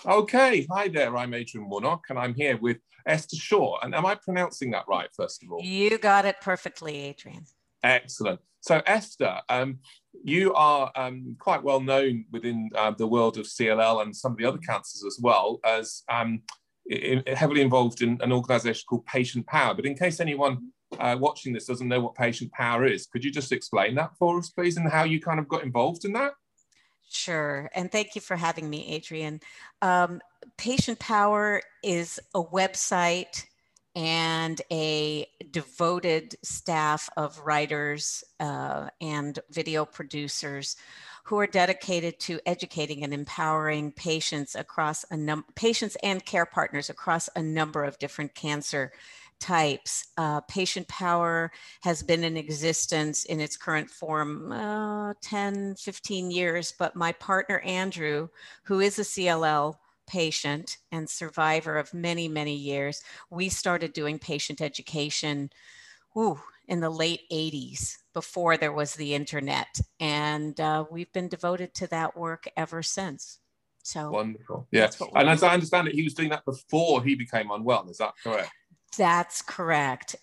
Okay, hi there. I'm Adrian Warnock, and I'm here with Esther Shaw. And am I pronouncing that right, first of all? You got it perfectly, Adrian. Excellent. So, Esther, you are quite well known within the world of CLL and some of the other cancers as well as heavily involved in an organization called Patient Power. But in case anyone watching this doesn't know what Patient Power is, could you just explain that for us, please, and how you kind of got involved in that? Sure. And thank you for having me, Adrian. Patient Power is a website and a devoted staff of writers and video producers who are dedicated to educating and empowering patients across patients and care partners across a number of different cancer types. Patient Power has been in existence in its current form 10, 15 years, but my partner Andrew, who is a CLL patient and survivor of many, many years, we started doing patient education in the late 80s before there was the internet. And we've been devoted to that work ever since. So wonderful. Yeah. that's what we And do. as I understand it, he was doing that before he became unwell. Is that correct? That's correct.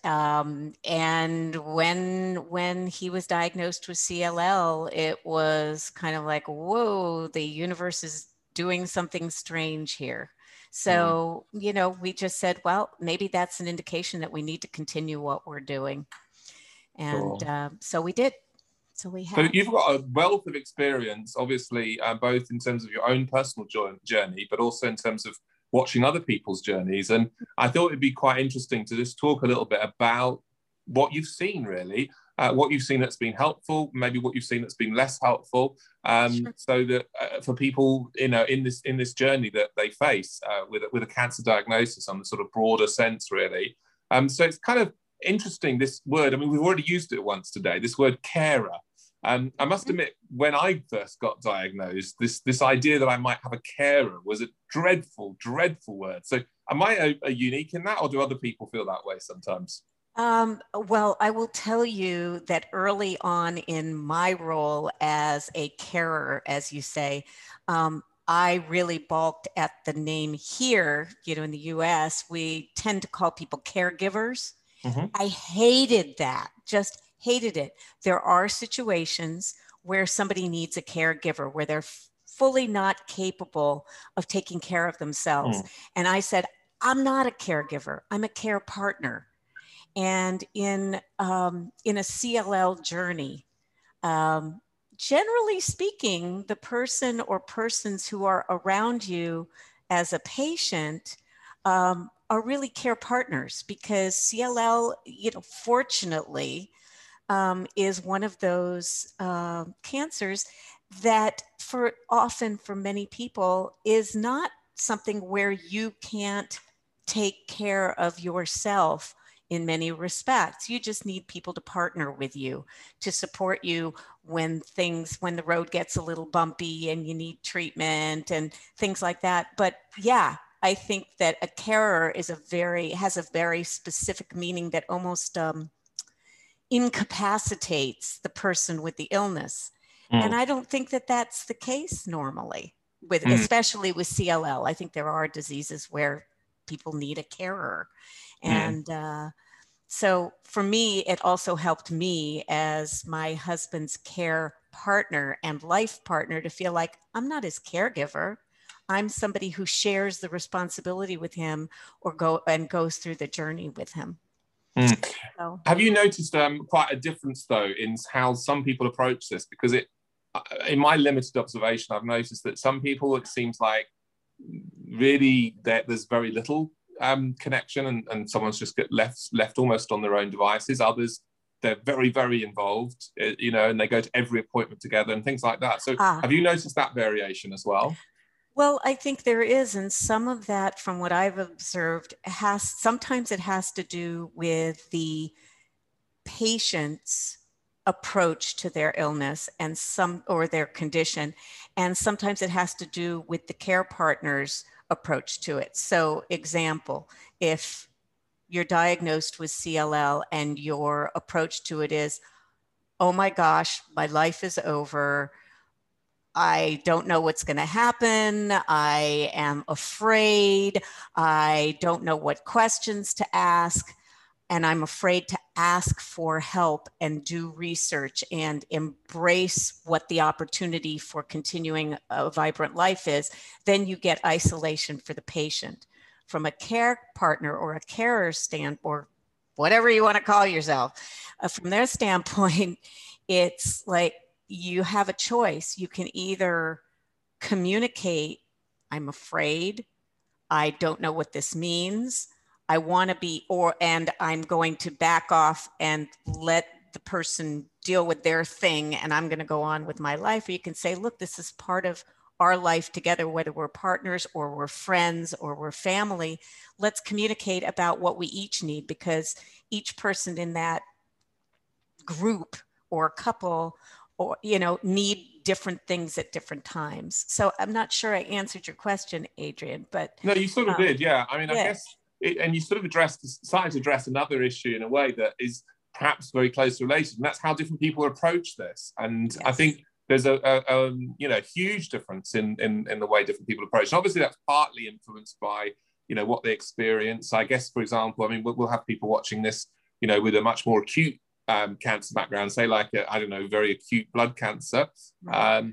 And when he was diagnosed with CLL, it was kind of like, whoa, the universe is doing something strange here. So, we just said, well, maybe that's an indication that we need to continue what we're doing. And so we did. So we have. So you've got a wealth of experience, obviously, both in terms of your own personal journey, but also in terms of watching other people's journeys. And I thought it'd be quite interesting to just talk a little bit about what you've seen, really, what you've seen that's been helpful, maybe what you've seen that's been less helpful, Sure. so that for people, in this journey that they face with a cancer diagnosis on the sort of broader sense, really. So it's kind of interesting, this word. I mean, we've already used it once today. This word carer. I must admit, when I first got diagnosed, this idea that I might have a carer was a dreadful, dreadful word. So am I a unique in that, or do other people feel that way sometimes? Well, I will tell you that early on in my role as a carer, as you say, I really balked at the name here. In the US, we tend to call people caregivers. Mm-hmm. I hated that, just hated it. There are situations where somebody needs a caregiver, where they're fully not capable of taking care of themselves. And I said, I'm not a caregiver, I'm a care partner. And in a CLL journey, generally speaking, the person or persons who are around you as a patient are really care partners, because CLL, fortunately, is one of those cancers that often for many people is not something where you can't take care of yourself in many respects. You just need people to partner with you, to support you when the road gets a little bumpy and you need treatment and things like that. But yeah, I think that a carer has a very specific meaning that almost incapacitates the person with the illness. And I don't think that that's the case normally, especially with CLL. I think there are diseases where people need a carer. And so for me, it also helped me as my husband's care partner and life partner to feel like I'm not his caregiver. I'm somebody who shares the responsibility with him or goes through the journey with him. So. Have you noticed quite a difference, though, in how some people approach this? Because in my limited observation, I've noticed that some people, it seems like really there's very little connection, and someone's just get left almost on their own devices. Others, they're very, very involved, and they go to every appointment together and things like that. So have you noticed that variation as well? Well, I think there is, and some of that, from what I've observed, sometimes it has to do with the patient's approach to their illness or their condition, and sometimes it has to do with the care partner's approach to it. So, example, if you're diagnosed with CLL and your approach to it is, oh my gosh, my life is over, I don't know what's going to happen. I am afraid. I don't know what questions to ask. And I'm afraid to ask for help and do research and embrace what the opportunity for continuing a vibrant life is. Then you get isolation for the patient. From a care partner or a carer standpoint, or whatever you want to call yourself, from their standpoint, it's like you have a choice. You can either communicate, I'm afraid, I don't know what this means, I want to be, and I'm going to back off and let the person deal with their thing, and I'm going to go on with my life. Or you can say, look, this is part of our life together, whether we're partners or we're friends or we're family. Let's communicate about what we each need, because each person in that group or couple, or, need different things at different times. So I'm not sure I answered your question, Adrian, but. No, you sort of did. Yeah. I mean, yeah. I guess, and you sort of started to address another issue in a way that is perhaps very closely related, and that's how different people approach this. And yes. I think there's a huge difference in the way different people approach. And obviously that's partly influenced by, what they experience. I guess, for example, I mean, we'll have people watching this, with a much more acute cancer background, say like very acute blood cancer, and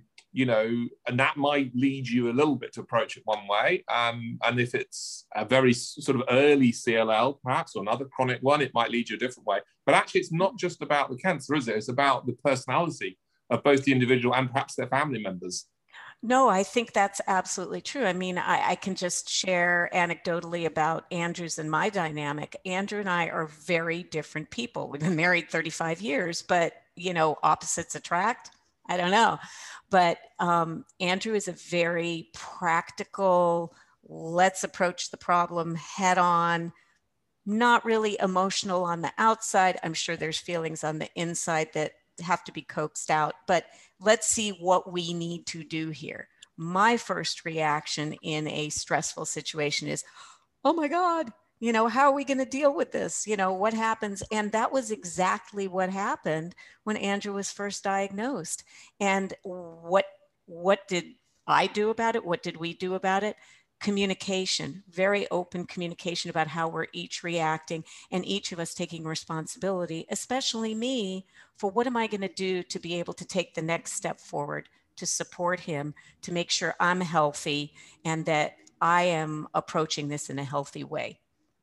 that might lead you a little bit to approach it one way. And if it's a very sort of early CLL, perhaps, or another chronic one, it might lead you a different way. But actually, it's not just about the cancer, is it? It's about the personality of both the individual and perhaps their family members. No, I think that's absolutely true. I mean, I can just share anecdotally about Andrew's and my dynamic. Andrew and I are very different people. We've been married 35 years, but, opposites attract. I don't know. But Andrew is a very practical, let's approach the problem head on, not really emotional on the outside. I'm sure there's feelings on the inside that have to be coaxed out, but let's see what we need to do here. My first reaction in a stressful situation is, oh my God, how are we going to deal with this? What happens? And that was exactly what happened when Andrew was first diagnosed. And what did I do about it? What did we do about it? Communication, very open communication about how we're each reacting, and each of us taking responsibility, especially me, for what am I going to do to be able to take the next step forward to support him, to make sure I'm healthy and that I am approaching this in a healthy way.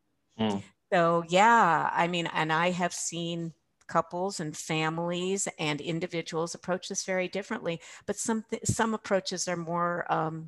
So yeah, I mean, and I have seen couples and families and individuals approach this very differently, but some approaches are more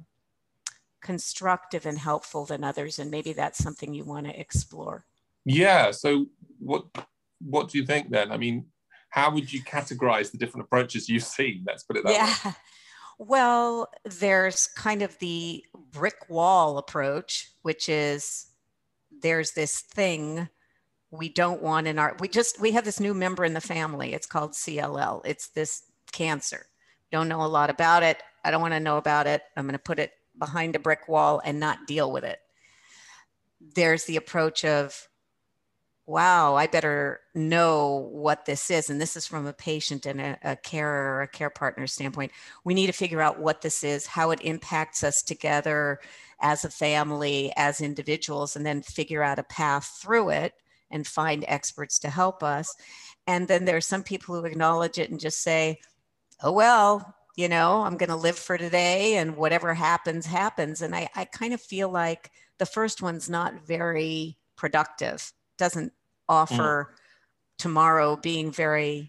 constructive and helpful than others, and maybe that's something you want to explore. Yeah. So what do you think then? I mean, how would you categorize the different approaches you've seen? Let's put it that way. Well, there's kind of the brick wall approach, which is there's this thing we don't want in we have this new member in the family. It's called CLL. It's this cancer. Don't know a lot about it. I don't want to know about it. I'm going to put it behind a brick wall and not deal with it. There's the approach of, wow, I better know what this is. And this is from a patient and a carer or a care partner standpoint. We need to figure out what this is, how it impacts us together as a family, as individuals, and then figure out a path through it and find experts to help us. And then there's some people who acknowledge it and just say, oh, well, I'm going to live for today and whatever happens, happens. And I kind of feel like the first one's not very productive, doesn't offer tomorrow being very,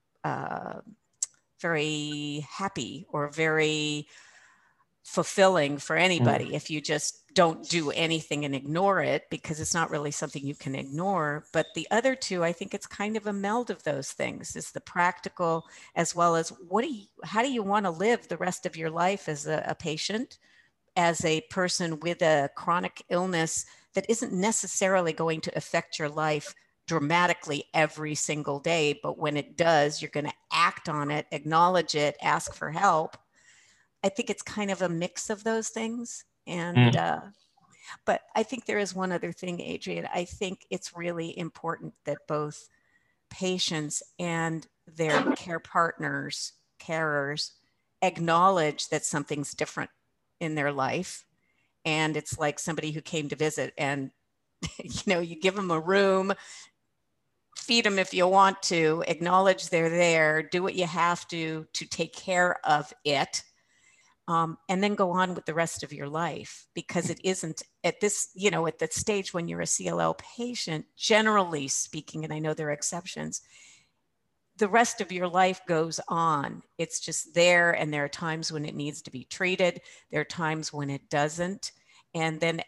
very happy or very fulfilling for anybody if you just don't do anything and ignore it, because it's not really something you can ignore. But the other two, I think it's kind of a meld of those things. It's the practical as well as how do you want to live the rest of your life as a patient, as a person with a chronic illness that isn't necessarily going to affect your life dramatically every single day. But when it does, you're going to act on it, acknowledge it, ask for help. I think it's kind of a mix of those things. And, but I think there is one other thing, Adrian. I think it's really important that both patients and their care partners, carers, acknowledge that something's different in their life. And it's like somebody who came to visit, and you give them a room, feed them if you want to, acknowledge they're there, do what you have to take care of it, and then go on with the rest of your life. Because it isn't at this, at that stage when you're a CLL patient, generally speaking, and I know there are exceptions, the rest of your life goes on. It's just there, and there are times when it needs to be treated. There are times when it doesn't. And then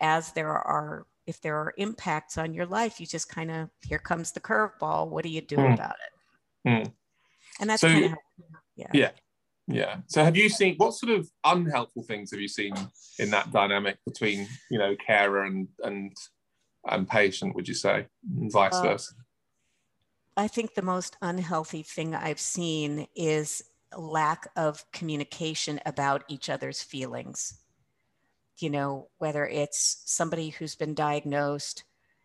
if there are impacts on your life, you just kind of, here comes the curveball. What do you do about it? And that's kind of how, yeah. So have you seen, what sort of unhelpful things have you seen in that dynamic between, carer and patient, would you say, and vice versa? I think the most unhealthy thing I've seen is a lack of communication about each other's feelings. Whether it's somebody who's been diagnosed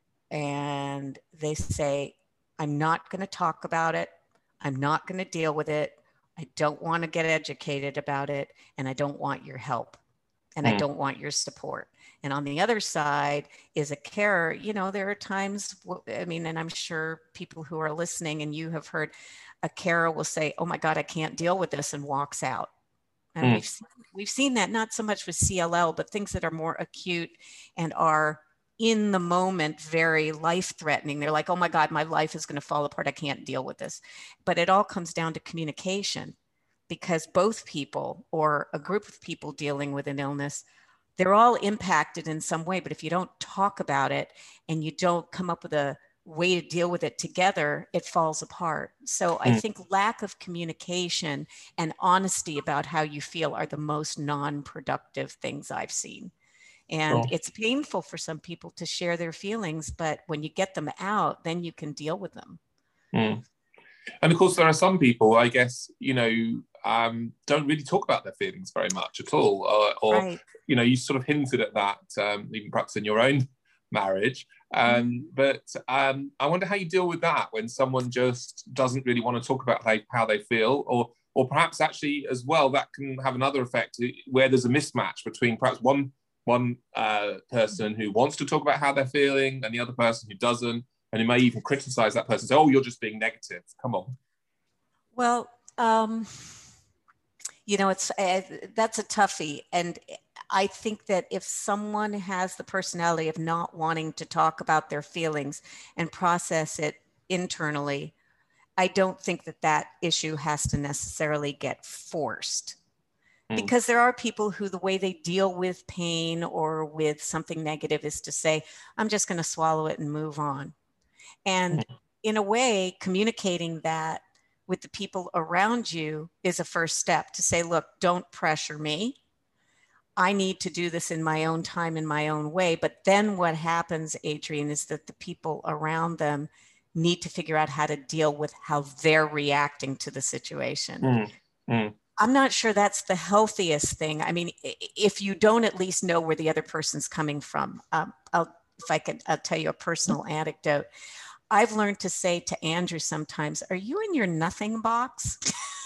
and they say, I'm not going to talk about it. I'm not going to deal with it. I don't want to get educated about it. And I don't want your help. And I don't want your support. And on the other side is a carer. There are times, and I'm sure people who are listening and you have heard, a carer will say, oh my God, I can't deal with this, and walks out. And we've seen that not so much with CLL, but things that are more acute and are in the moment very life-threatening. They're like, oh my God, my life is going to fall apart. I can't deal with this. But it all comes down to communication, because both people or a group of people dealing with an illness, they're all impacted in some way. But if you don't talk about it and you don't come up with a way to deal with it together, it falls apart. So I think lack of communication and honesty about how you feel are the most non-productive things I've seen. And it's painful for some people to share their feelings, but when you get them out, then you can deal with them. And of course, there are some people, I guess, don't really talk about their feelings very much at all. Or right. You sort of hinted at that, even perhaps in your own marriage. But I wonder how you deal with that when someone just doesn't really want to talk about how they feel, or perhaps actually as well, that can have another effect where there's a mismatch between perhaps one person who wants to talk about how they're feeling and the other person who doesn't, and who may even criticize that person, say, oh, you're just being negative. Come on. Well, it's that's a toughie. And I think that if someone has the personality of not wanting to talk about their feelings and process it internally, I don't think that issue has to necessarily get forced. Because there are people who the way they deal with pain or with something negative is to say, I'm just going to swallow it and move on. And in a way, communicating that with the people around you is a first step to say, look, don't pressure me. I need to do this in my own time, in my own way. But then what happens, Adrian, is that the people around them need to figure out how to deal with how they're reacting to the situation. I'm not sure that's the healthiest thing. I mean, if you don't at least know where the other person's coming from, I'll tell you a personal anecdote. I've learned to say to Andrew sometimes, are you in your nothing box?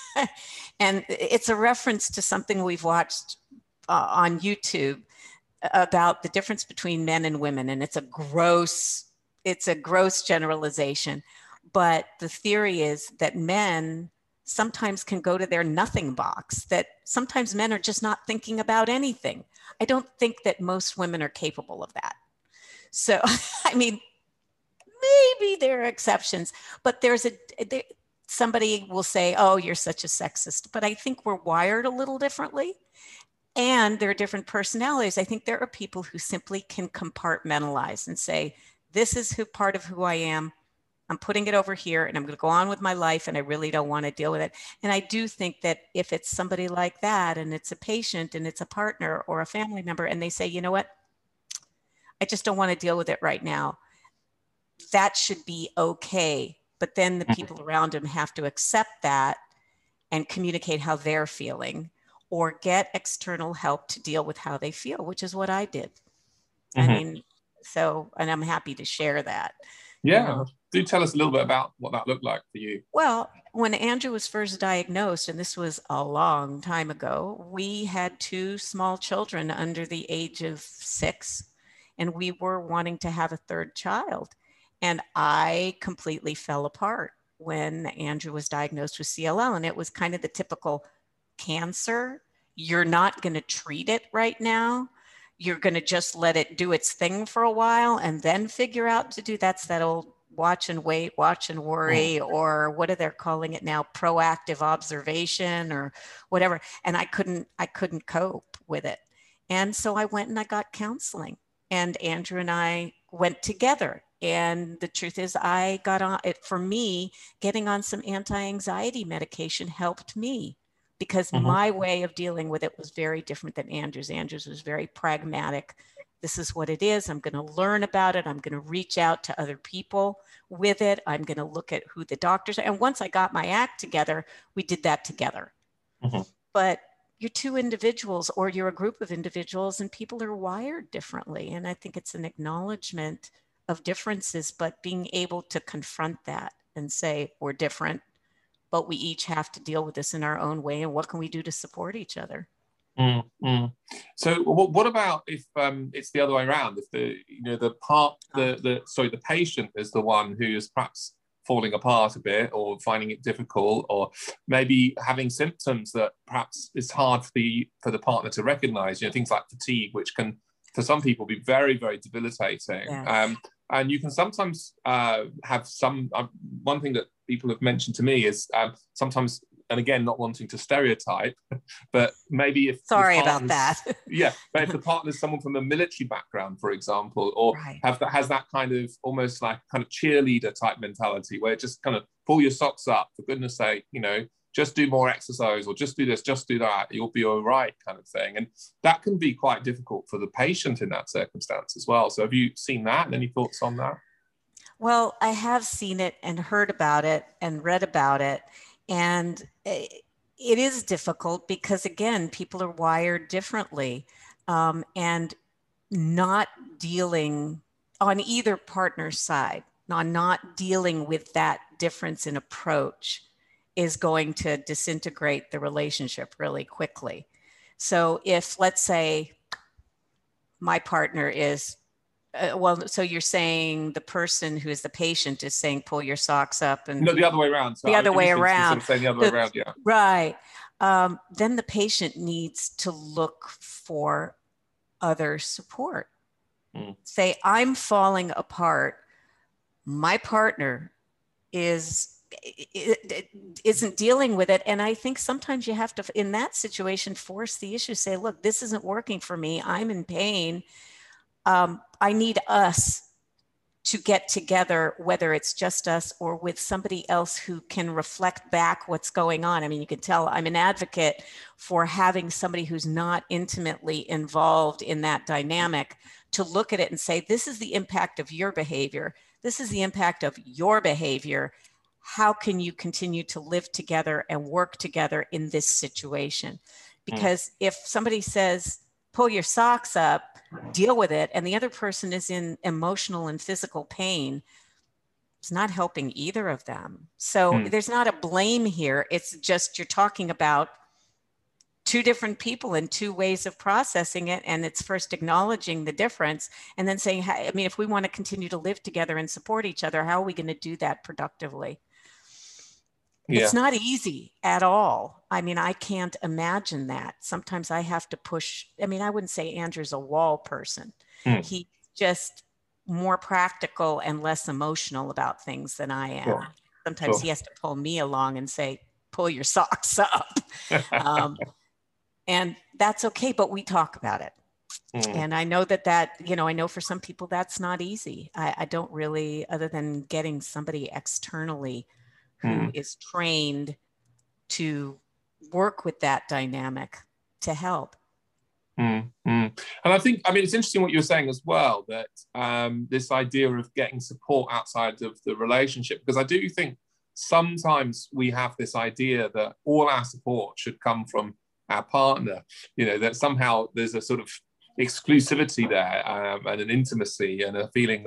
And it's a reference to something we've watched on YouTube about the difference between men and women. And it's a gross generalization. But the theory is that men sometimes can go to their nothing box, that sometimes men are just not thinking about anything. I don't think that most women are capable of that. So, I mean, maybe there are exceptions, but somebody will say, oh, you're such a sexist. But I think we're wired a little differently. And there are different personalities. I think there are people who simply can compartmentalize and say, this is part of who I am. I'm putting it over here and I'm going to go on with my life and I really don't want to deal with it. And I do think that if it's somebody like that and it's a patient and it's a partner or a family member and they say, you know what, I just don't want to deal with it right now, that should be okay. But then the people around them have to accept that and communicate how they're feeling or get external help to deal with how they feel, which is what I did. I mean, and I'm happy to share that. Yeah, you know? Do tell us a little bit about what that looked like for you. Well, when Andrew was first diagnosed, and this was a long time ago, we had 2 small children under the age of 6, and we were wanting to have a 3rd child. And I completely fell apart when Andrew was diagnosed with CLL, and it was kind of the typical cancer. You're not going to treat it right now. You're going to just let it do its thing for a while and then figure out to do. That's that old watch and wait, watch and worry, or what are they calling it now? Proactive observation or whatever. And I couldn't cope with it. And so I went and I got counseling, and Andrew and I went together. And the truth is, I got on it. For me, getting on some anti-anxiety medication helped me, because my way of dealing with it was very different than Andrew's. Andrew's was very pragmatic. This is what it is. I'm going to learn about it. I'm going to reach out to other people with it. I'm going to look at who the doctors are. And once I got my act together, we did that together. But you're 2 individuals, or you're a group of individuals, and people are wired differently. And I think it's an acknowledgement of differences, but being able to confront that and say, we're different, but we each have to deal with this in our own way. And what can we do to support each other? So what about if it's the other way around? If the patient is the one who is perhaps falling apart a bit, or finding it difficult, or maybe having symptoms that perhaps it's hard for the partner to recognize, things like fatigue, which can for some people be very, very debilitating. Yes. And you can sometimes have some, one thing that people have mentioned to me is sometimes, and again, not wanting to stereotype, but maybe if sorry about that. Yeah, but if the partner is someone from a military background, for example, or has that kind of almost like kind of cheerleader type mentality, where it just kind of pull your socks up, for goodness sake, just do more exercise, or just do this, just do that, you'll be all right, kind of thing. And that can be quite difficult for the patient in that circumstance as well. So have you seen that, and any thoughts on that? Well, I have seen it and heard about it and read about it. And it is difficult because, again, people are wired differently, and not dealing on either partner's side, not dealing with that difference in approach is going to disintegrate the relationship really quickly. So if, let's say, my partner is, so you're saying the person who is the patient is saying, pull your socks up, and no, the other way around. So the other way around. Sort of saying the other way around, yeah. Right. Then the patient needs to look for other support. Say, I'm falling apart. My partner isn't dealing with it. And I think sometimes you have to, in that situation, force the issue, say, look, this isn't working for me. I'm in pain. I need us to get together, whether it's just us or with somebody else who can reflect back what's going on. I mean, you can tell I'm an advocate for having somebody who's not intimately involved in that dynamic to look at it and say, this is the impact of your behavior. This is the impact of your behavior. How can you continue to live together and work together in this situation? Because if somebody says, pull your socks up, deal with it, and the other person is in emotional and physical pain, it's not helping either of them. So there's not a blame here. It's just you're talking about 2 different people and 2 ways of processing it. And it's first acknowledging the difference and then saying, I mean, if we want to continue to live together and support each other, how are we going to do that productively? Yeah. It's not easy at all. I mean, I can't imagine that. Sometimes I have to push. I mean, I wouldn't say Andrew's a wall person. He's just more practical and less emotional about things than I am. Sure. Sometimes he has to pull me along and say, pull your socks up. And that's okay, but we talk about it. And I know that, I know for some people that's not easy. I don't really, other than getting somebody externally who is trained to work with that dynamic to help. And I think, I mean, it's interesting what you were saying as well, that this idea of getting support outside of the relationship, because I do think sometimes we have this idea that all our support should come from our partner, that somehow there's a sort of exclusivity there, and an intimacy and a feeling that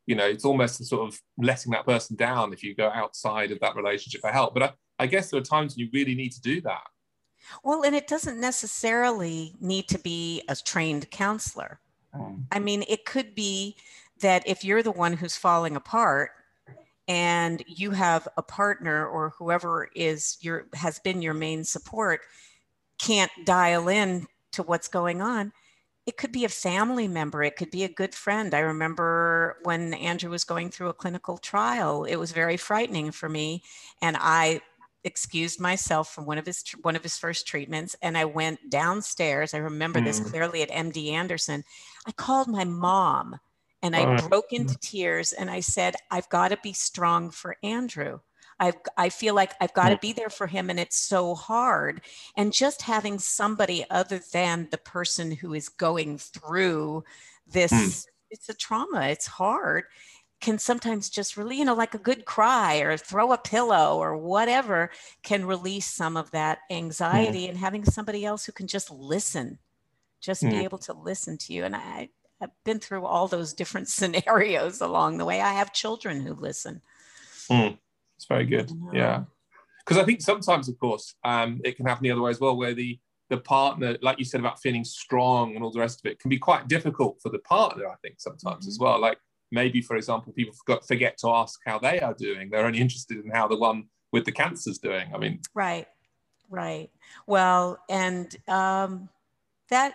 it's almost a sort of letting that person down if you go outside of that relationship for help. But I guess there are times when you really need to do that. Well, and it doesn't necessarily need to be a trained counselor. I mean, it could be that if you're the one who's falling apart and you have a partner or whoever has been your main support can't dial in to what's going on, it could be a family member. It could be a good friend. I remember when Andrew was going through a clinical trial, it was very frightening for me. And I excused myself from one of his first treatments. And I went downstairs. I remember this clearly at MD Anderson. I called my mom and I broke into tears and I said, I've got to be strong for Andrew. I feel like I've got to be there for him, and it's so hard. And just having somebody other than the person who is going through this, it's a trauma, it's hard, can sometimes just really, like a good cry or throw a pillow or whatever can release some of that anxiety. And having somebody else who can just listen, be able to listen to you. And I've been through all those different scenarios along the way. I have children who listen. It's very good. Yeah. Because I think sometimes, of course, it can happen the other way as well, where the partner, like you said about feeling strong and all the rest of it, can be quite difficult for the partner, I think, sometimes as well. Like maybe, for example, people forget to ask how they are doing. They're only interested in how the one with the cancer's doing. I mean. Right. Well, and that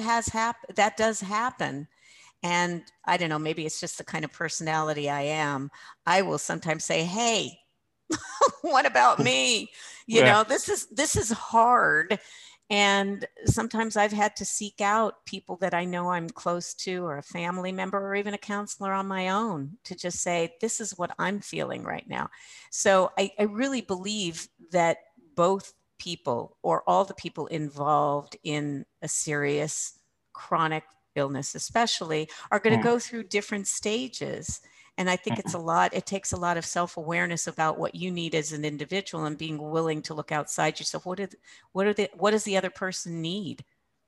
does happen. And I don't know, maybe it's just the kind of personality I am. I will sometimes say, hey, what about me? This is hard. And sometimes I've had to seek out people that I know I'm close to, or a family member, or even a counselor on my own, to just say, this is what I'm feeling right now. So I really believe that both people, or all the people involved in a serious chronic illness especially, are going to go through different stages. And I think it takes a lot of self-awareness about what you need as an individual, and being willing to look outside yourself. What does the other person need?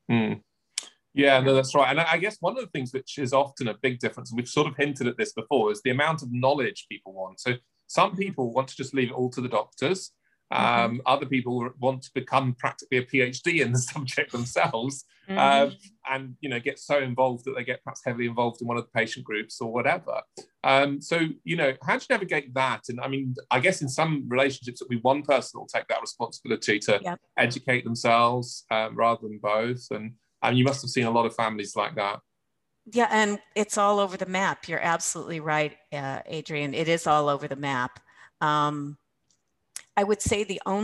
Yeah, no, that's right. And I guess one of the things which is often a big difference, and we've sort of hinted at this before, is the amount of knowledge people want. So some people want to just leave it all to the doctors. Other people want to become practically a PhD in the subject themselves, and get so involved that they get perhaps heavily involved in one of the patient groups or whatever. So how do you navigate that? And I mean, I guess in some relationships it'll be one person will take that responsibility to educate themselves rather than both. And you must have seen a lot of families like that. Yeah, and it's all over the map. You're absolutely right, Adrian. It is all over the map. I would say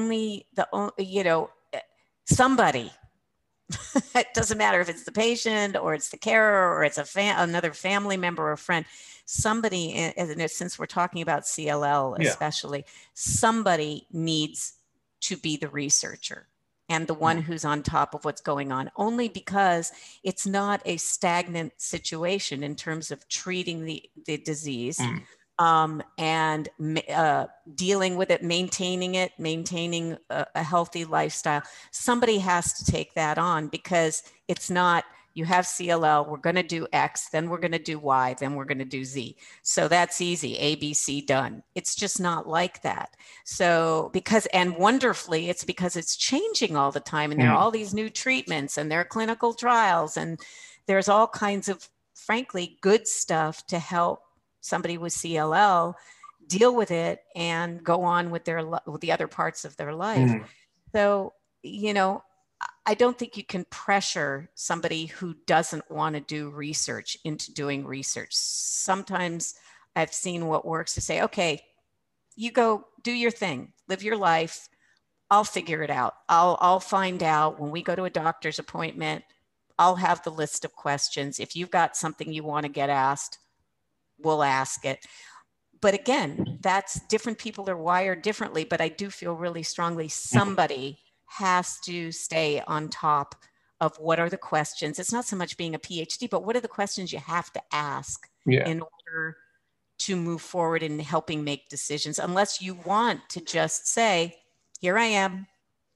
somebody, it doesn't matter if it's the patient or it's the carer or it's another family member or friend, somebody, and since we're talking about CLL especially, somebody needs to be the researcher and the one who's on top of what's going on, only because it's not a stagnant situation in terms of treating the disease. And dealing with it, maintaining a healthy lifestyle. Somebody has to take that on, because it's not, you have CLL, we're going to do X, then we're going to do Y, then we're going to do Z. So that's easy, A, B, C, done. It's just not like that. So wonderfully, it's because it's changing all the time, and there are all these new treatments, and there are clinical trials, and there's all kinds of, frankly, good stuff to help somebody with CLL deal with it and go on with the other parts of their life. So, I don't think you can pressure somebody who doesn't want to do research into doing research. Sometimes I've seen what works to say, okay, you go do your thing, live your life. I'll figure it out. I'll find out when we go to a doctor's appointment. I'll have the list of questions. If you've got something you want to get asked, we'll ask it. But again, that's different. People are wired differently, but I do feel really strongly somebody has to stay on top of what are the questions. It's not so much being a PhD, but what are the questions you have to ask in order to move forward in helping make decisions, unless you want to just say, here I am,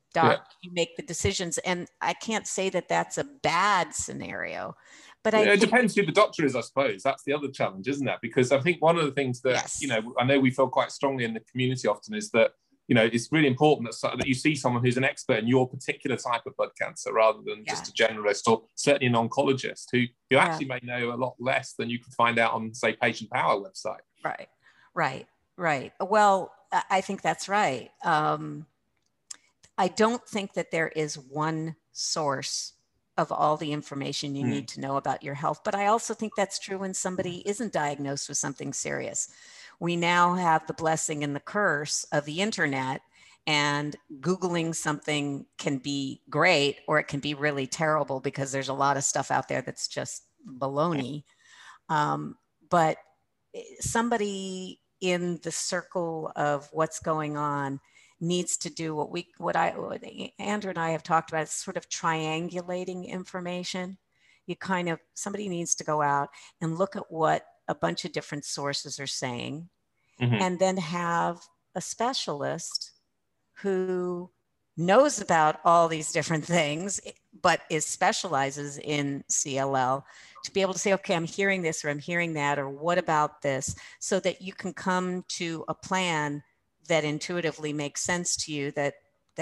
doc, you make the decisions. And I can't say that that's a bad scenario, but it depends who the doctor is, I suppose. That's the other challenge, isn't it? Because I think one of the things that, yes. you know, I know we feel quite strongly in the community often is that, you know, it's really important that you see someone who's an expert in your particular type of blood cancer rather than just a generalist or certainly an oncologist who actually may know a lot less than you could find out on, say, Patient Power website. Right. Well, I think that's right. I don't think that there is one source of all the information you need to know about your health, but I also think that's true when somebody isn't diagnosed with something serious. We now have the blessing and the curse of the internet, and Googling something can be great or it can be really terrible because there's a lot of stuff out there that's just baloney. But somebody in the circle of what's going on needs to do what Andrew and I have talked about, is sort of triangulating information. Somebody needs to go out and look at what a bunch of different sources are saying, and then have a specialist who knows about all these different things, but specializes in CLL, to be able to say, okay, I'm hearing this or I'm hearing that, or what about this, so that you can come to a plan that intuitively makes sense to you, that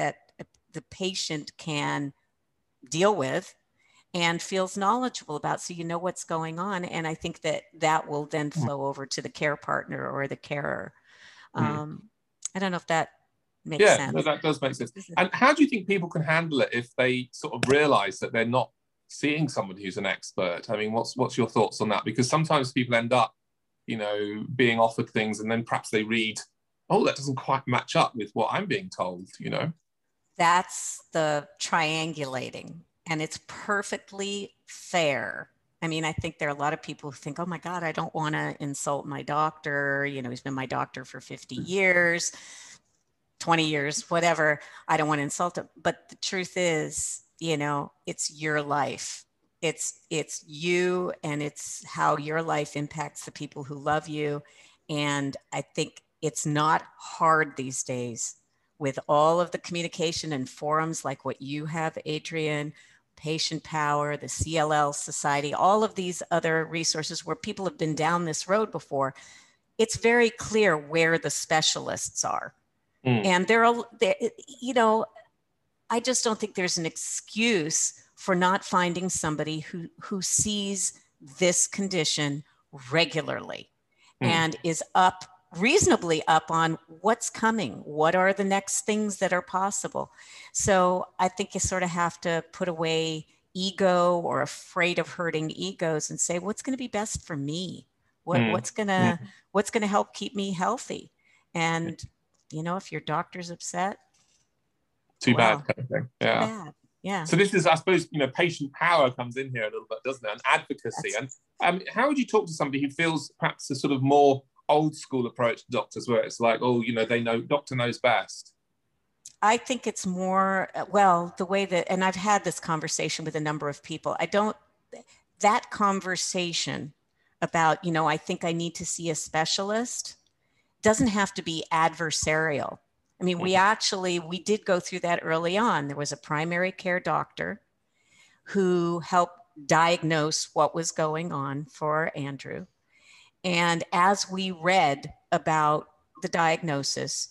the patient can deal with and feels knowledgeable about, so you know what's going on. And I think that will then flow over to the care partner or the carer. I don't know if that makes sense. No, that does make sense. And how do you think people can handle it if they sort of realize that they're not seeing someone who's an expert? I mean, what's your thoughts on that? Because sometimes people end up, you know, being offered things and then perhaps they read, oh, that doesn't quite match up with what I'm being told, you know? That's the triangulating, and it's perfectly fair. I mean, I think there are a lot of people who think, oh my God, I don't want to insult my doctor. You know, he's been my doctor for 50 years, 20 years, whatever. I don't want to insult him. But the truth is, you know, it's your life. It's you, and it's how your life impacts the people who love you. And I think it's not hard these days with all of the communication and forums like what you have, Adrian, Patient Power, the CLL Society, all of these other resources where people have been down this road before. It's very clear where the specialists are. And you know, I just don't think there's an excuse for not finding somebody who sees this condition regularly and is reasonably up on what's coming, what are the next things that are possible. So I think you sort of have to put away ego or afraid of hurting egos and say, what's going to be best for me? What's going to help keep me healthy? And, you know, if your doctor's upset, too bad kind of thing. Too bad. Yeah. So this is, I suppose, you know, patient power comes in here a little bit, doesn't it? And advocacy. And how would you talk to somebody who feels perhaps a sort of more old school approach to doctors, where it's like, oh, you know, doctor knows best? I think it's more, well, the way that, and I've had this conversation with a number of people. That conversation about, you know, I think I need to see a specialist doesn't have to be adversarial. I mean, we did go through that early on. There was a primary care doctor who helped diagnose what was going on for Andrew. And as we read about the diagnosis,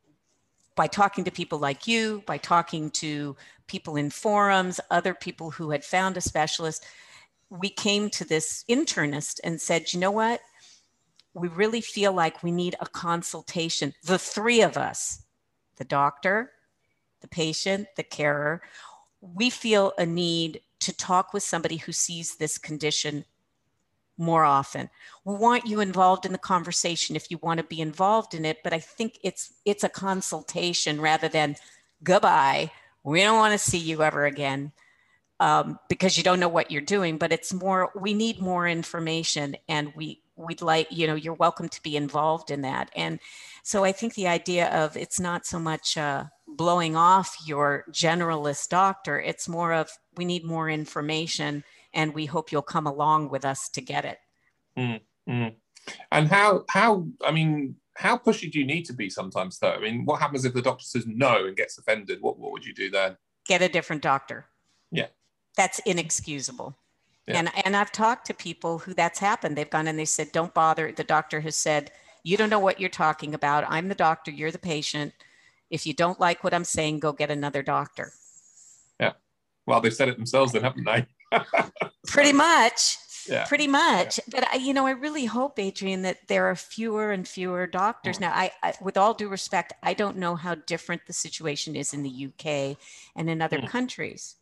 by talking to people like you, by talking to people in forums, other people who had found a specialist, we came to this internist and said, you know what? We really feel like we need a consultation. The three of us, the doctor, the patient, the carer, we feel a need to talk with somebody who sees this condition more often. We want you involved in the conversation if you want to be involved in it, but I think it's a consultation rather than goodbye. We don't want to see you ever again because you don't know what you're doing, but it's more, we need more information, and we'd like, you know, you're welcome to be involved in that. And so I think the idea of, it's not so much blowing off your generalist doctor, it's more of, we need more information and we hope you'll come along with us to get it. And how, I mean, how pushy do you need to be sometimes, though? I mean, what happens if the doctor says no and gets offended? What would you do then? Get a different doctor. Yeah. That's inexcusable. Yeah. And I've talked to people who that's happened. They've gone and they said, don't bother. The doctor has said, you don't know what you're talking about. I'm the doctor. You're the patient. If you don't like what I'm saying, go get another doctor. Yeah. Well, they've said it themselves then, haven't they? Pretty much. Yeah. Pretty much. Yeah. But I really hope, Adrian, that there are fewer and fewer doctors. Now, I with all due respect, I don't know how different the situation is in the UK and in other countries.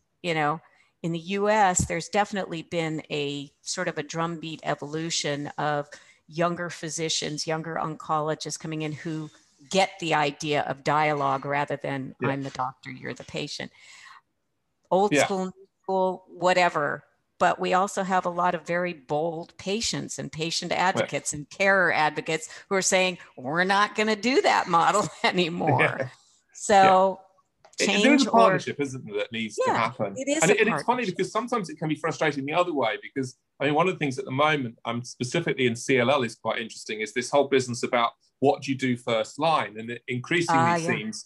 In the US, there's definitely been a sort of a drumbeat evolution of younger physicians, younger oncologists coming in who get the idea of dialogue rather than I'm the doctor, you're the patient. Old school, new school, whatever. But we also have a lot of very bold patients and patient advocates and carer advocates who are saying, we're not going to do that model anymore. Yeah. So change there is a partnership, isn't there, that needs to happen. It is and it's funny because sometimes it can be frustrating the other way, because I mean, one of the things at the moment, specifically in CLL, is quite interesting, is this whole business about what do you do first line, and it increasingly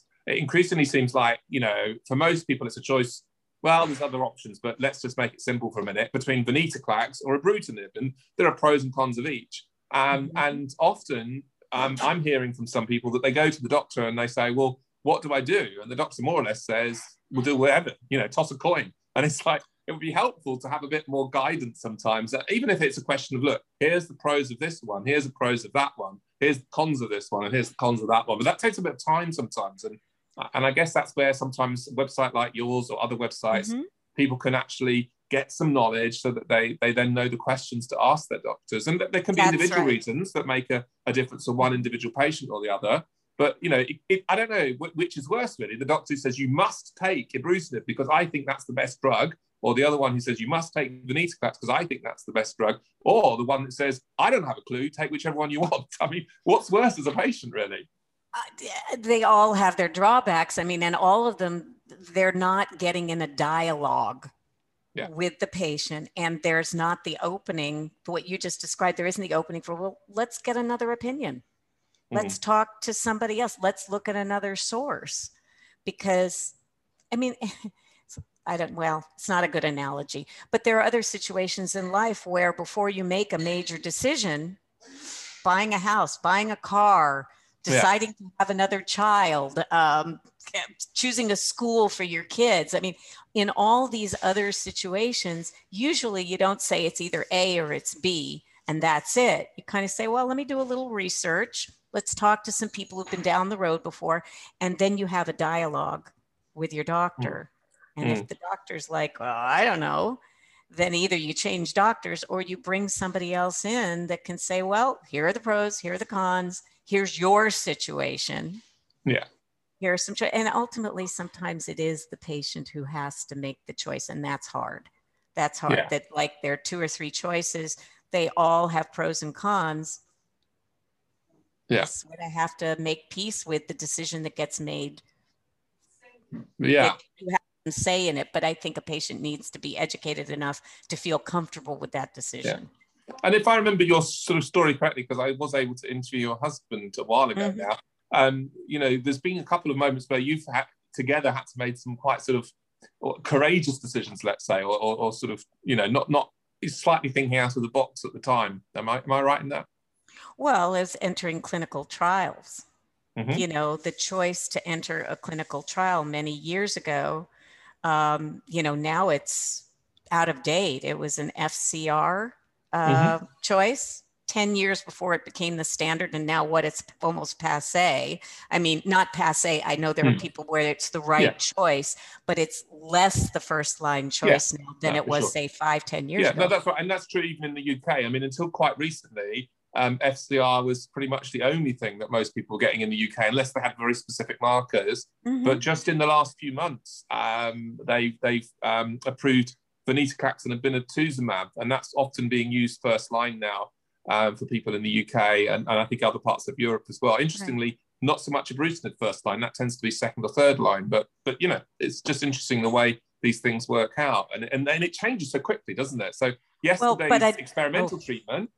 seems like, for most people it's a choice. Well, there's other options, but let's just make it simple for a minute, between venetoclax or ibrutinib, and there are pros and cons of each. And often I'm hearing from some people that they go to the doctor and they say, well, what do I do? And the doctor more or less says, we'll do whatever, toss a coin. And it's like, it would be helpful to have a bit more guidance sometimes, even if it's a question of, look, here's the pros of this one, here's the pros of that one, here's the cons of this one, and here's the cons of that one. But that takes a bit of time sometimes. And I guess that's where sometimes a website like yours or other websites, people can actually get some knowledge so that they then know the questions to ask their doctors. And there can be individual reasons that make a difference for one individual patient or the other. But, I don't know which is worse, really. The doctor who says you must take ibrutinib because I think that's the best drug, or the other one who says you must take venetoclax because I think that's the best drug, or the one that says, I don't have a clue, take whichever one you want. I mean, what's worse as a patient, really? They all have their drawbacks. I mean, and all of them, they're not getting in a dialogue with the patient. And there's not the opening for what you just described. There isn't the opening for, well, let's get another opinion. Let's talk to somebody else. Let's look at another source. Because, I mean, it's not a good analogy, but there are other situations in life where before you make a major decision, buying a house, buying a car, deciding to have another child, choosing a school for your kids. I mean, in all these other situations, usually you don't say it's either A or it's B, and that's it. You kind of say, well, let me do a little research. Let's talk to some people who've been down the road before. And then you have a dialogue with your doctor. And if the doctor's like, well, I don't know, then either you change doctors or you bring somebody else in that can say, well, here are the pros, here are the cons, here's your situation. Yeah. Here are some and ultimately, sometimes it is the patient who has to make the choice. And that's hard. That's hard. Yeah. That like there are 2 or 3 choices. They all have pros and cons. Yes. I have to make peace with the decision that gets made. Yeah. You have to say in it, but I think a patient needs to be educated enough to feel comfortable with that decision. Yeah. And if I remember your sort of story correctly, because I was able to interview your husband a while ago now, there's been a couple of moments where you've had to make some quite sort of courageous decisions, let's say, or sort of, not slightly thinking out of the box at the time. Am I right in that? Well, as entering clinical trials, the choice to enter a clinical trial many years ago, now it's out of date. It was an FCR choice 10 years before it became the standard. And now it's almost passe. I mean, not passe. I know there are people where it's the right choice, but it's less the first line choice now than it was, say, 5-10 years ago. No, that's right. And that's true even in the UK. I mean, until quite recently, FCR was pretty much the only thing that most people were getting in the UK, unless they had very specific markers. But just in the last few months, they've approved venetoclax and obinutuzumab, and that's often being used first line now for people in the UK and I think other parts of Europe as well. Interestingly, not so much ibrutinib first line. That tends to be second or third line. But it's just interesting the way these things work out, and then it changes so quickly, doesn't it? So yesterday's experimental treatment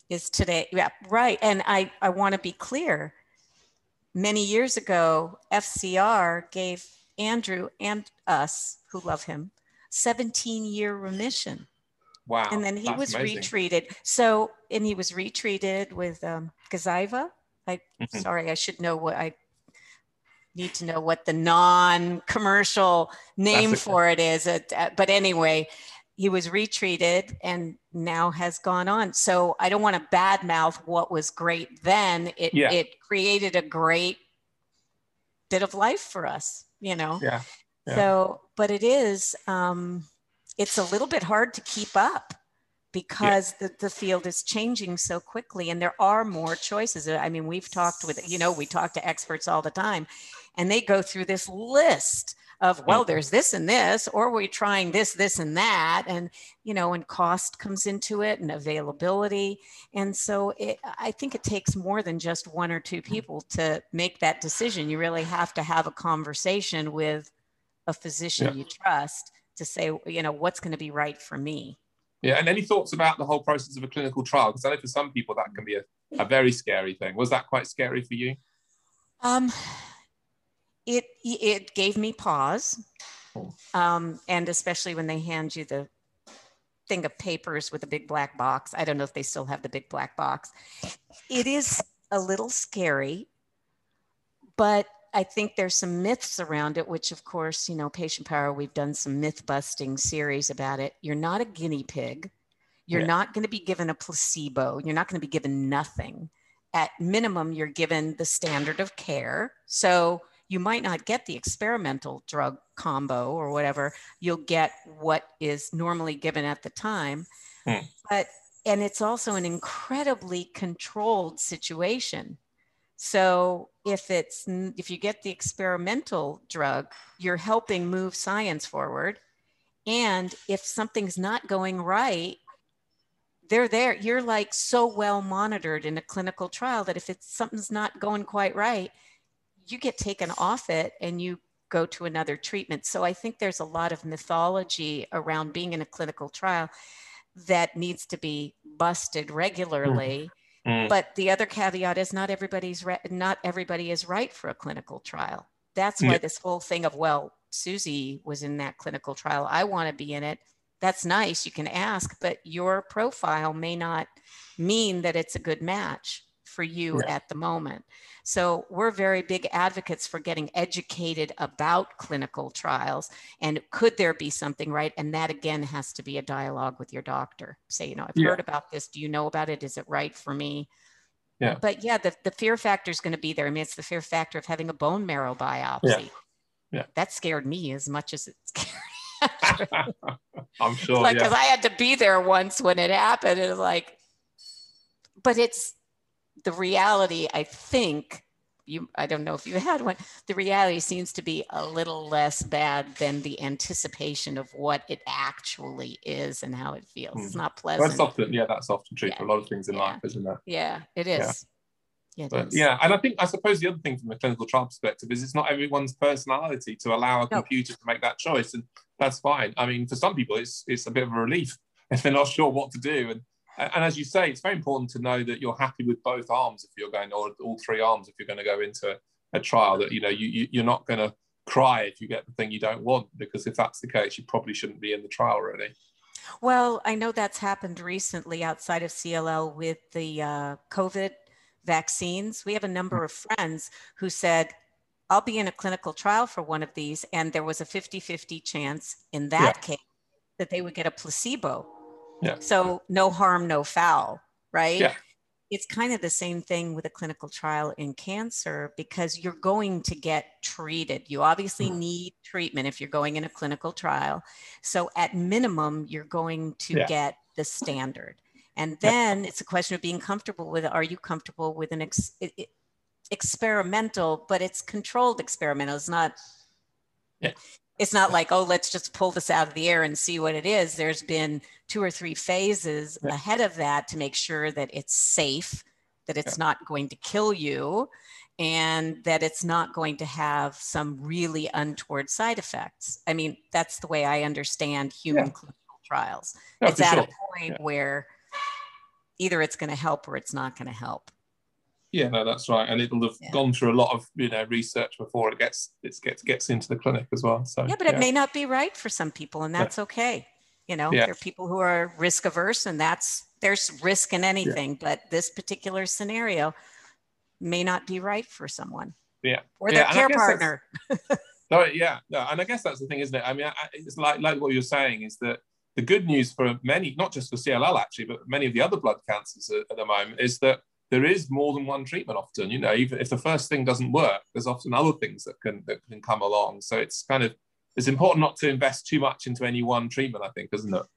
is today. Yeah, right. And I want to be clear. Many years ago, FCR gave Andrew and us, who love him, 17-year remission. Wow. And then he That's was amazing. retreated. So, and he was retreated with Gazyva. Sorry, I should know what I need to know what the non-commercial name for it is. But anyway, he was retreated and now has gone on. So I don't want to badmouth what was great then. It created a great bit of life for us, you know? Yeah. So, but it is, it's a little bit hard to keep up because the field is changing so quickly and there are more choices. I mean, we've talked with, we talk to experts all the time and they go through this list of, well, there's this and this, or we're trying this, this, and that. And, and cost comes into it and availability. And so I think it takes more than just one or two people to make that decision. You really have to have a conversation with a physician you trust to say, what's going to be right for me. Yeah. And any thoughts about the whole process of a clinical trial? Because I know for some people that can be a very scary thing. Was that quite scary for you? It gave me pause. And especially when they hand you the thing of papers with a big black box. I don't know if they still have the big black box. It is a little scary, but I think there's some myths around it, which of course, Patient Power, we've done some myth busting series about it. You're not a guinea pig. You're not going to be given a placebo. You're not going to be given nothing. At minimum, you're given the standard of care. So you might not get the experimental drug combo or whatever. You'll get what is normally given at the time. And it's also an incredibly controlled situation. So if you get the experimental drug, you're helping move science forward. And if something's not going right, they're there. You're like so well monitored in a clinical trial that if something's not going quite right, you get taken off it and you go to another treatment. So I think there's a lot of mythology around being in a clinical trial that needs to be busted regularly. But the other caveat is not everybody is right for a clinical trial. That's why this whole thing of, well, Susie was in that clinical trial, I want to be in it. That's nice. You can ask, but your profile may not mean that it's a good match for you at the moment. So we're very big advocates for getting educated about clinical trials and could there be something right? And that again has to be a dialogue with your doctor. Say, I've heard about this. Do you know about it? Is it right for me? Yeah. But the fear factor is going to be there. I mean, it's the fear factor of having a bone marrow biopsy. Yeah. That scared me as much as it scared. I'm sure. Because I had to be there once when it happened. It was like, but it's the reality. I think I don't know if you had one. The reality seems to be a little less bad than the anticipation of what it actually is and how it feels. It's not pleasant. That's often true for a lot of things in life, isn't it? Yeah, it is. And I suppose the other thing from a clinical trial perspective is it's not everyone's personality to allow a computer to make that choice, and that's fine. I mean, for some people, it's a bit of a relief if they're not sure what to do. And as you say, it's very important to know that you're happy with both arms if you're going, or all three arms if you're going to go into a trial. That you're not going to cry if you get the thing you don't want, because if that's the case, you probably shouldn't be in the trial, really. Well, I know that's happened recently outside of CLL with the COVID vaccines. We have a number of friends who said, I'll be in a clinical trial for one of these. And there was a 50-50 chance in that case that they would get a placebo. So no harm, no foul, right? It's kind of the same thing with a clinical trial in cancer, because you're going to get treated. You obviously need treatment if you're going in a clinical trial. So at minimum, you're going to get the standard. And then it's a question of being comfortable with it. Are you comfortable with an experimental, but it's controlled experimental? It's not, it's not like, oh, let's just pull this out of the air and see what it is. There's been 2 or 3 phases ahead of that to make sure that it's safe, that it's not going to kill you, and that it's not going to have some really untoward side effects. I mean, that's the way I understand human clinical trials. It's at a point where either it's going to help or it's not going to help. Yeah, no, that's right, and it'll have gone through a lot of research before it gets into the clinic as well. So yeah, but it may not be right for some people, and that's okay. There are people who are risk averse, and there's risk in anything, but this particular scenario may not be right for someone. Yeah, or their care partner. No, and I guess that's the thing, isn't it? I mean, it's like what you're saying is that the good news for many, not just for CLL actually, but many of the other blood cancers at the moment, is that there is more than one treatment often. Even if the first thing doesn't work, there's often other things that can come along. So it's important not to invest too much into any one treatment, I think, isn't it?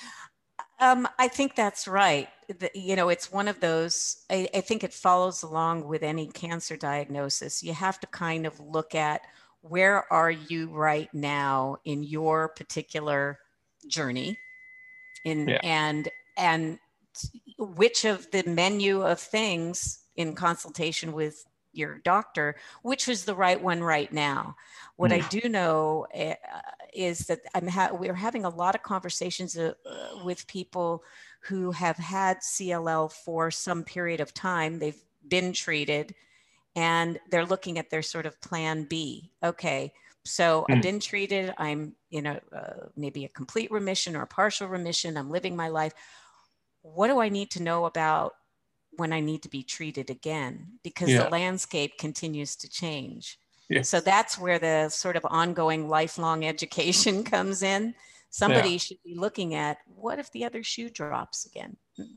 I think that's right. It's one of those, I think it follows along with any cancer diagnosis. You have to kind of look at where are you right now in your particular journey and which of the menu of things in consultation with your doctor, which is the right one right now. What I do know is that we're having a lot of conversations with people who have had CLL for some period of time. They've been treated and they're looking at their sort of plan B. Okay, so I've been treated. I'm maybe a complete remission or a partial remission. I'm living my life. What do I need to know about when I need to be treated again? Because the landscape continues to change. Yes. So that's where the sort of ongoing lifelong education comes in. Somebody should be looking at, what if the other shoe drops again?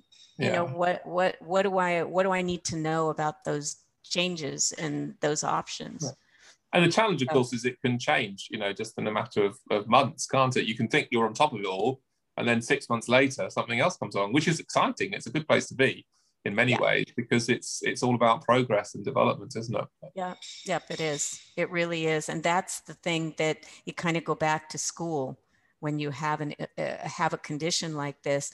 What do I need to know about those changes and those options? And the challenge, of course, is it can change, just in a matter of months, can't it? You can think you're on top of it all, and then 6 months later, something else comes along, which is exciting. It's a good place to be in many ways, because it's all about progress and development, isn't it? Yep, it is. It really is. And that's the thing that you kind of go back to school when you have a condition like this.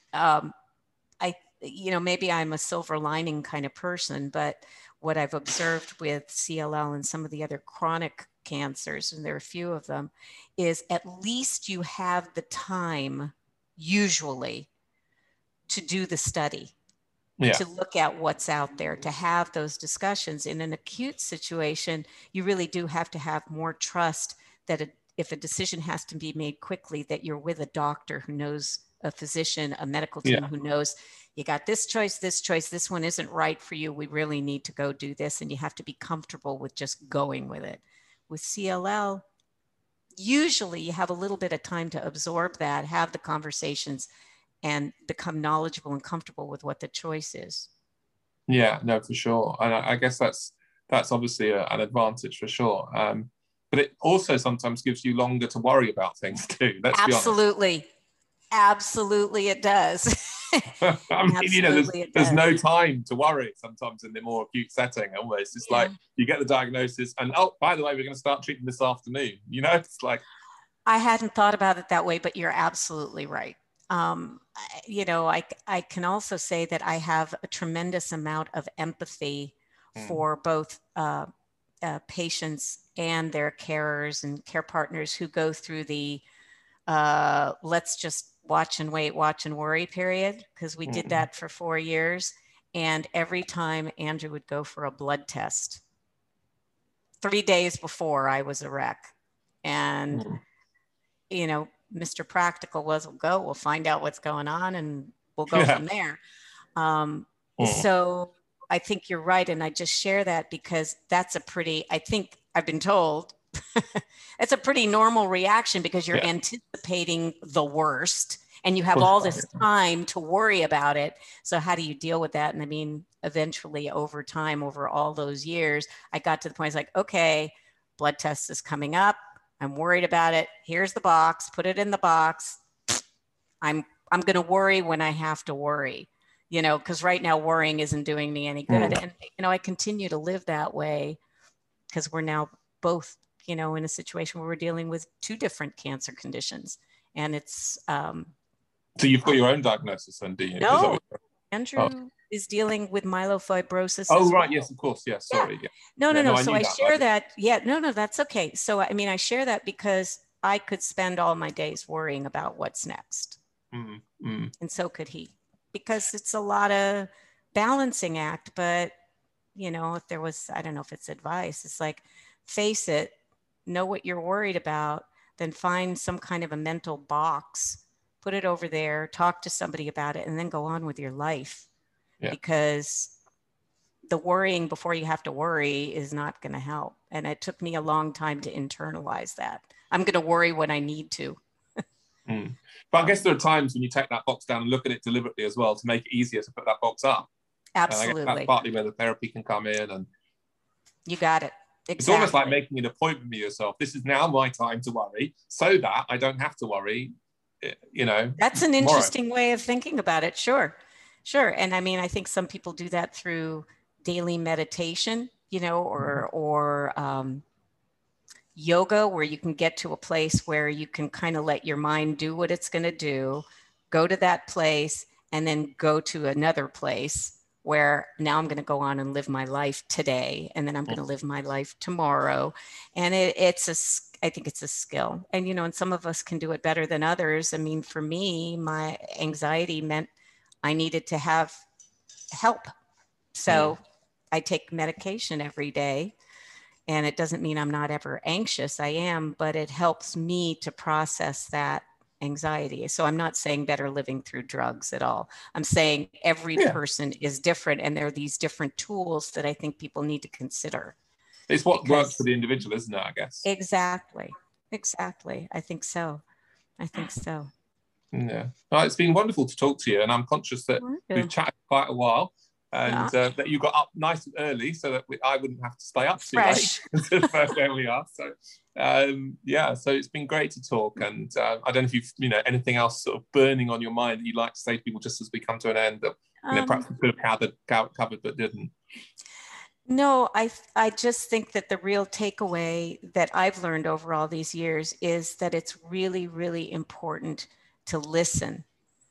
Maybe I'm a silver lining kind of person, but what I've observed with CLL and some of the other chronic cancers, and there are a few of them, is at least you have the time usually to do the study, to look at what's out there, to have those discussions. In an acute situation, you really do have to have more trust that if a decision has to be made quickly, that you're with a doctor who knows, a physician, a medical team who knows, you got this choice, this one isn't right for you. We really need to go do this. And you have to be comfortable with just going with it. With CLL, usually you have a little bit of time to absorb that, have the conversations, and become knowledgeable and comfortable with what the choice is. Yeah, no, for sure. And I guess that's obviously an advantage for sure. But it also sometimes gives you longer to worry about things too. Let's be honest. Absolutely, it does. I mean, there's no time to worry sometimes in the more acute setting. Almost, it's like you get the diagnosis, and by the way, we're going to start treating this afternoon. It's like, I hadn't thought about it that way, but you're absolutely right. I can also say that I have a tremendous amount of empathy for both patients and their carers and care partners who go through the let's just watch and wait, watch and worry period, because we did that for 4 years. And every time Andrew would go for a blood test, 3 days before, I was a wreck. And, Mr. Practical was, we'll find out what's going on and we'll go from there. So I think you're right. And I just share that because that's I think I've been told, it's a pretty normal reaction because you're anticipating the worst and you have all this time to worry about it. So how do you deal with that? And I mean, eventually over time, over all those years, I got to the point, it's like, okay, blood test is coming up. I'm worried about it. Here's the box, put it in the box. I'm going to worry when I have to worry, because right now worrying isn't doing me any good. And, I continue to live that way because we're now both in a situation where we're dealing with 2 different cancer conditions. And it's... So you've got your own diagnosis then, do you? No, Andrew is dealing with myelofibrosis. Oh, right. Yes, of course. Yes. Sorry. Yeah. No. So I share that. Yeah, no, that's okay. So, I mean, I share that because I could spend all my days worrying about what's next. And so could he. because it's a lot of balancing act. But, you know, if there was, I don't know if it's advice, it's like, face it, know what you're worried about, then find some kind of a mental box, put it over there, talk to somebody about it, and then go on with your life. Yeah. Because the worrying before you have to worry is not going to help. And it took me a long time to internalize that. I'm going to worry when I need to. But I guess there are times when you take that box down and look at it deliberately as well to make it easier to put that box up. Absolutely. And I guess that's partly where the therapy can come in. And you got it. Exactly. It's almost like making an appointment with yourself. This is now my time to worry so that I don't have to worry, you know. That's an interesting way of thinking about it. Sure. And I mean, I think some people do that through daily meditation, you know, or yoga, where you can get to a place where you can kind of let your mind do what it's going to do, go to that place, and then go to another place where now I'm going to go on and live my life today, and then I'm going to live my life tomorrow. And I think it's a skill. And, you know, and some of us can do it better than others. I mean, for me, my anxiety meant I needed to have help. So I take medication every day, and it doesn't mean I'm not ever anxious. I am, but it helps me to process that anxiety. So I'm not saying better living through drugs at all. I'm saying every person is different, and there are these different tools that I think people need to consider. It's what works for the individual, isn't it, I guess? Exactly. I think so. Yeah. Well, it's been wonderful to talk to you, and I'm conscious that we've chatted quite a while, and that you got up nice and early so that I wouldn't have to stay up too late. Where we are. So, so it's been great to talk, and I don't know if you've, you know, anything else sort of burning on your mind that you'd like to say to people just as we come to an end that, you know, perhaps we could have covered but didn't. No, I just think that the real takeaway that I've learned over all these years is that it's really, really important to listen,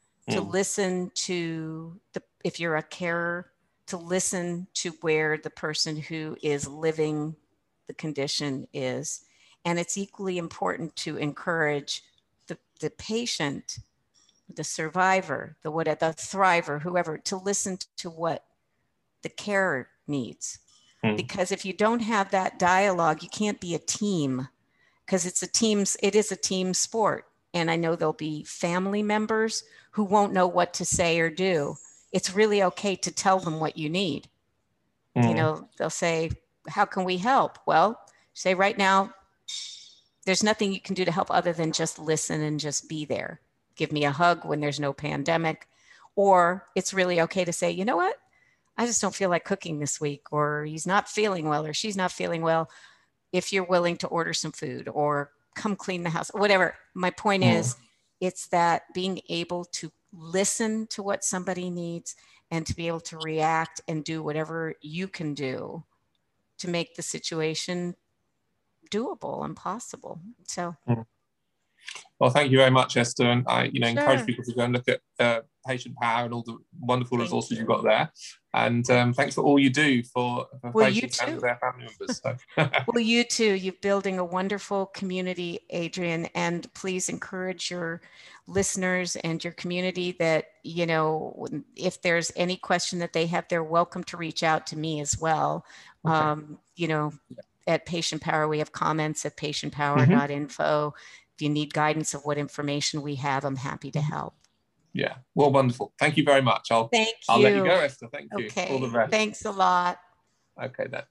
to if you're a carer, to listen to where the person who is living the condition is. And it's equally important to encourage the patient, the survivor, the thriver, whoever, to listen to what the carer needs. Because if you don't have that dialogue, you can't be a team, because it is a team sport. And I know there'll be family members who won't know what to say or do. It's really okay to tell them what you need. You know, they'll say, how can we help? Well, say right now, there's nothing you can do to help other than just listen and just be there. Give me a hug when there's no pandemic. Or it's really okay to say, you know what? I just don't feel like cooking this week, or he's not feeling well, or she's not feeling well. If you're willing to order some food or come clean the house, whatever. My point is, it's that being able to listen to what somebody needs and to be able to react and do whatever you can do to make the situation doable and possible. So. Well, thank you very much, Esther. And I, encourage people to go and look at Patient Power and all the wonderful resources you've got there. And thanks for all you do for patients and their family members. So. Well, you too. You're building a wonderful community, Adrian. And please encourage your listeners and your community that, if there's any question that they have, they're welcome to reach out to me as well. Okay. At Patient Power, we have comments at patientpower.info. If you need guidance of what information we have, I'm happy to help. Yeah, well, wonderful. Thank you very much. I'll let you go, Esther. Thank you. Okay. All the best. Thanks a lot. Okay, then.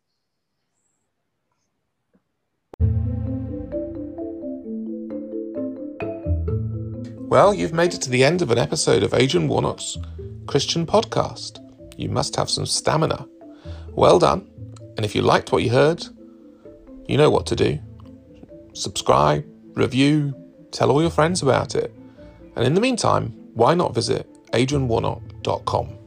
Well, you've made it to the end of an episode of Adrian Warnock's Christian podcast. You must have some stamina. Well done. And if you liked what you heard, you know what to do. Subscribe, review, tell all your friends about it. And in the meantime, why not visit adrianwarnock.com?